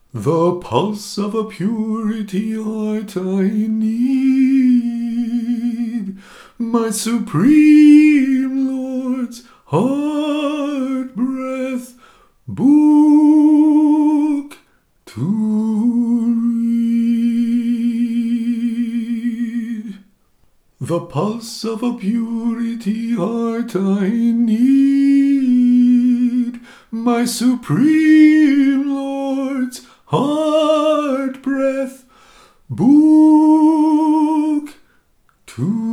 The pulse of a purity heart I need, my supreme Lord's heart breath book to read. The pulse of a purity heart I need, my supreme Lord's heart breath book to